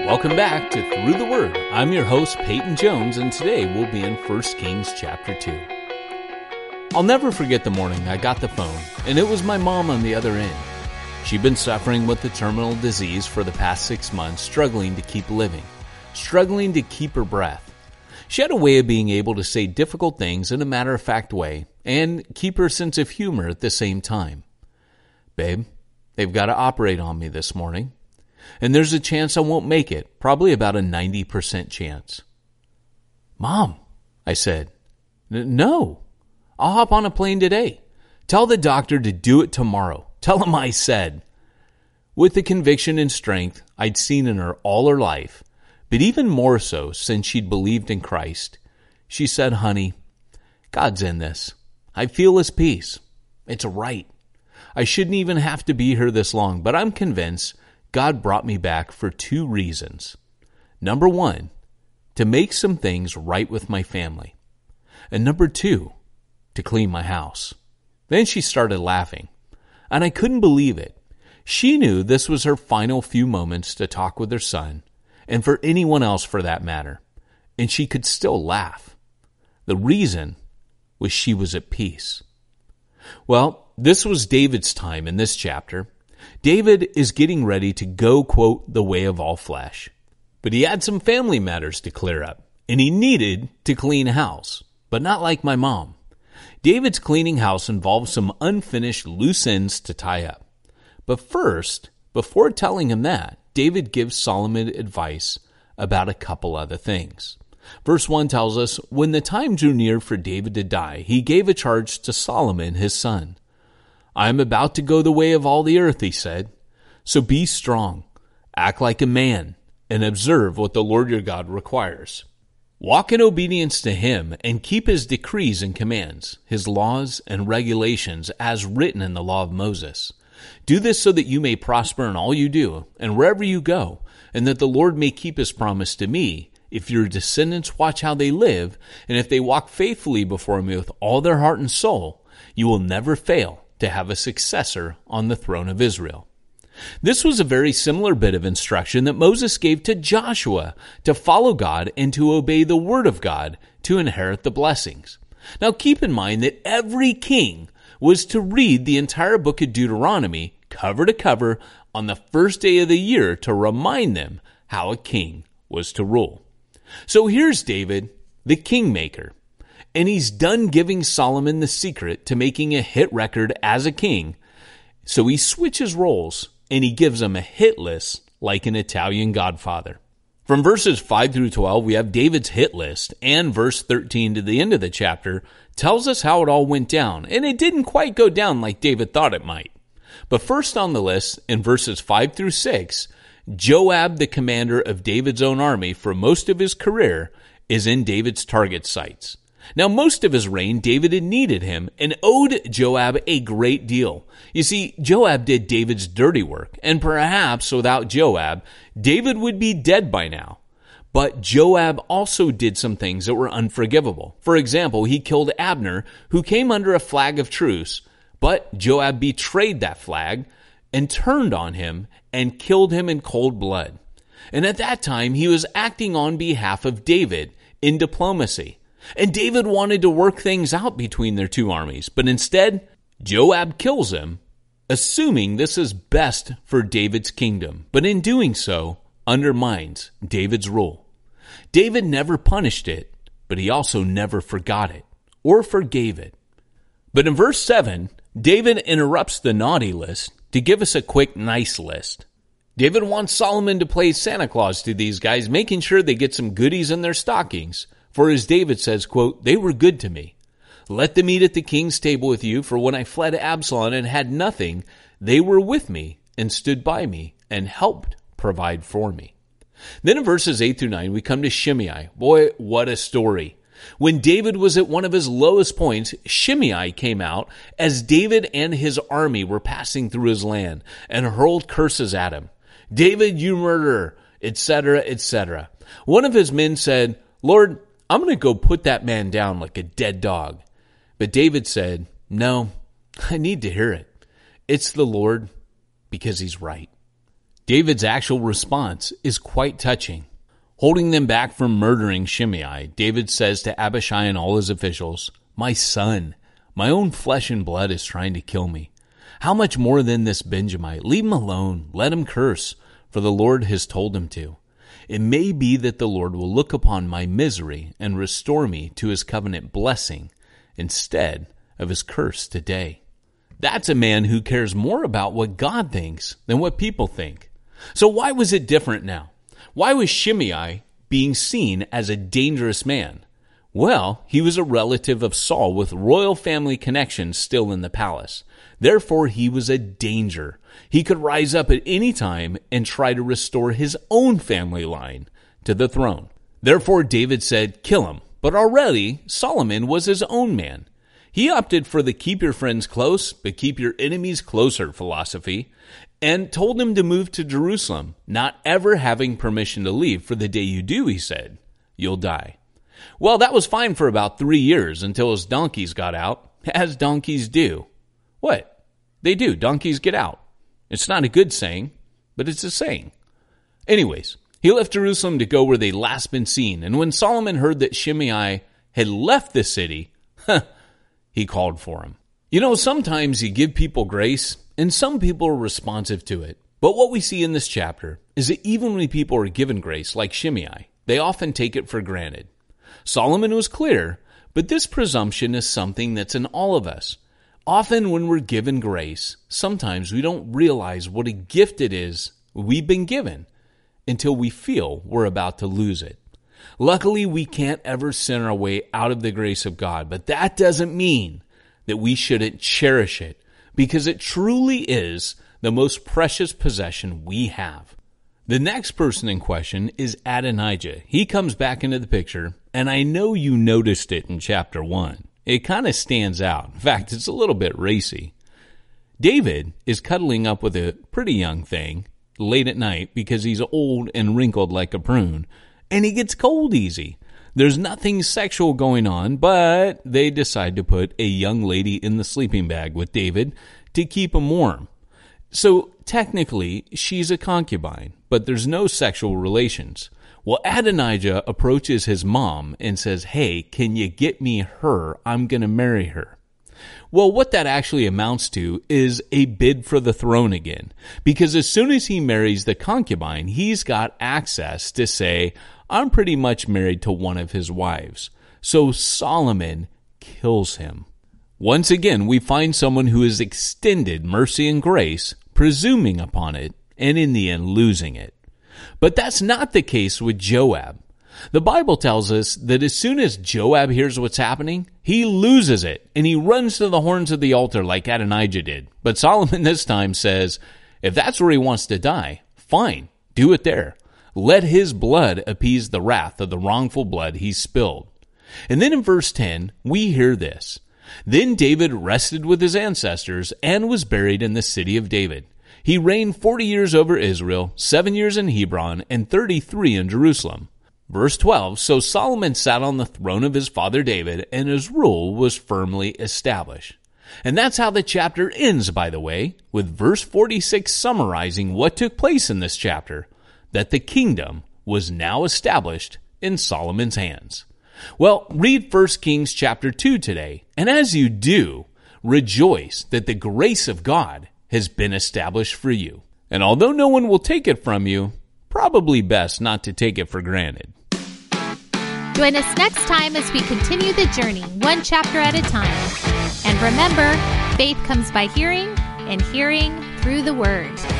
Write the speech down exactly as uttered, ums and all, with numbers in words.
Welcome back to Through the Word. I'm your host, Peyton Jones, and today we'll be in First Kings chapter two. I'll never forget the morning I got the phone, and it was my mom on the other end. She'd been suffering with a terminal disease for the past six months, struggling to keep living, struggling to keep her breath. She had a way of being able to say difficult things in a matter-of-fact way and keep her sense of humor at the same time. Babe, they've got to operate on me this morning, and there's a chance I won't make it, probably about a ninety percent chance. Mom, I said, no, I'll hop on a plane today. Tell the doctor to do it tomorrow. Tell him I said. With the conviction and strength I'd seen in her all her life, but even more so since she'd believed in Christ, she said, honey, God's in this. I feel his peace. It's right. I shouldn't even have to be here this long, but I'm convinced God brought me back for two reasons. Number one, to make some things right with my family. And number two, to clean my house. Then she started laughing, and I couldn't believe it. She knew this was her final few moments to talk with her son, and for anyone else for that matter, and she could still laugh. The reason was she was at peace. Well, this was David's time in this chapter. David is getting ready to go, quote, the way of all flesh. But he had some family matters to clear up, and he needed to clean house, but not like my mom. David's cleaning house involves some unfinished loose ends to tie up. But first, before telling him that, David gives Solomon advice about a couple other things. Verse one tells us, when the time drew near for David to die, he gave a charge to Solomon his son. I am about to go the way of all the earth, he said. So be strong, act like a man, and observe what the Lord your God requires. Walk in obedience to him and keep his decrees and commands, his laws and regulations as written in the law of Moses. Do this so that you may prosper in all you do and wherever you go, and that the Lord may keep his promise to me, if your descendants watch how they live, and if they walk faithfully before me with all their heart and soul, you will never fail to have a successor on the throne of Israel. This was a very similar bit of instruction that Moses gave to Joshua to follow God and to obey the word of God to inherit the blessings. Now keep in mind that every king was to read the entire book of Deuteronomy cover to cover on the first day of the year to remind them how a king was to rule. So here's David, the kingmaker, and he's done giving Solomon the secret to making a hit record as a king. So he switches roles and he gives him a hit list like an Italian godfather. From verses five through twelve, we have David's hit list, and verse thirteen to the end of the chapter tells us how it all went down, and it didn't quite go down like David thought it might. But first on the list, in verses five through six, Joab, the commander of David's own army for most of his career, is in David's target sights. Now, most of his reign, David had needed him and owed Joab a great deal. You see, Joab did David's dirty work, and perhaps without Joab, David would be dead by now. But Joab also did some things that were unforgivable. For example, he killed Abner, who came under a flag of truce, but Joab betrayed that flag and turned on him and killed him in cold blood. And at that time, he was acting on behalf of David in diplomacy. And David wanted to work things out between their two armies, but instead, Joab kills him, assuming this is best for David's kingdom, but in doing so, undermines David's rule. David never punished it, but he also never forgot it or forgave it. But in verse seven, David interrupts the naughty list to give us a quick nice list. David wants Solomon to play Santa Claus to these guys, making sure they get some goodies in their stockings. For as David says, quote, they were good to me. Let them eat at the king's table with you, for when I fled Absalom and had nothing, they were with me and stood by me and helped provide for me. Then in verses eight through nine, we come to Shimei. Boy, what a story. When David was at one of his lowest points, Shimei came out as David and his army were passing through his land and hurled curses at him. David, you murderer, et cetera, et cetera. One of his men said, Lord, I'm going to go put that man down like a dead dog. But David said, no, I need to hear it. It's the Lord because he's right. David's actual response is quite touching. Holding them back from murdering Shimei, David says to Abishai and all his officials, "My son, my own flesh and blood is trying to kill me. How much more than this Benjamite? Leave him alone. Let him curse, for the Lord has told him to. It may be that the Lord will look upon my misery and restore me to his covenant blessing instead of his curse today." That's a man who cares more about what God thinks than what people think. So why was it different now? Why was Shimei being seen as a dangerous man? Well, he was a relative of Saul with royal family connections still in the palace. Therefore, he was a danger. He could rise up at any time and try to restore his own family line to the throne. Therefore, David said, "Kill him." But already, Solomon was his own man. He opted for the keep your friends close, but keep your enemies closer philosophy, and told him to move to Jerusalem, not ever having permission to leave. For the day you do, he said, you'll die. Well, that was fine for about three years until his donkeys got out, as donkeys do. What? They do. Donkeys get out. It's not a good saying, but it's a saying. Anyways, he left Jerusalem to go where they'd last been seen, and when Solomon heard that Shimei had left the city, huh, he called for him. You know, sometimes you give people grace, and some people are responsive to it. But what we see in this chapter is that even when people are given grace, like Shimei, they often take it for granted. Solomon was clear, but this presumption is something that's in all of us. Often when we're given grace, sometimes we don't realize what a gift it is we've been given until we feel we're about to lose it. Luckily, we can't ever sin our way out of the grace of God, but that doesn't mean that we shouldn't cherish it, because it truly is the most precious possession we have. The next person in question is Adonijah. He comes back into the picture, and I know you noticed it in chapter one. It kind of stands out. In fact, it's a little bit racy. David is cuddling up with a pretty young thing late at night because he's old and wrinkled like a prune, and he gets cold easy. There's nothing sexual going on, but they decide to put a young lady in the sleeping bag with David to keep him warm. So technically, she's a concubine, but there's no sexual relations. Well, Adonijah approaches his mom and says, "Hey, can you get me her? I'm going to marry her." Well, what that actually amounts to is a bid for the throne again, because as soon as he marries the concubine, he's got access to say, "I'm pretty much married to one of his wives." So Solomon kills him. Once again, we find someone who has extended mercy and grace, presuming upon it, and in the end losing it. But that's not the case with Joab. The Bible tells us that as soon as Joab hears what's happening, he loses it, and he runs to the horns of the altar like Adonijah did. But Solomon this time says, if that's where he wants to die, fine, do it there. Let his blood appease the wrath of the wrongful blood he spilled. And then in verse ten, we hear this. Then David rested with his ancestors and was buried in the city of David. He reigned forty years over Israel, seven years in Hebron, and thirty-three in Jerusalem. Verse twelve, so Solomon sat on the throne of his father David, and his rule was firmly established. And that's how the chapter ends, by the way, with verse forty-six summarizing what took place in this chapter, that the kingdom was now established in Solomon's hands. Well, read First Kings chapter two today, and as you do, rejoice that the grace of God has been established for you. And although no one will take it from you, probably best not to take it for granted. Join us next time as we continue the journey, one chapter at a time. And remember, faith comes by hearing, and hearing through the Word.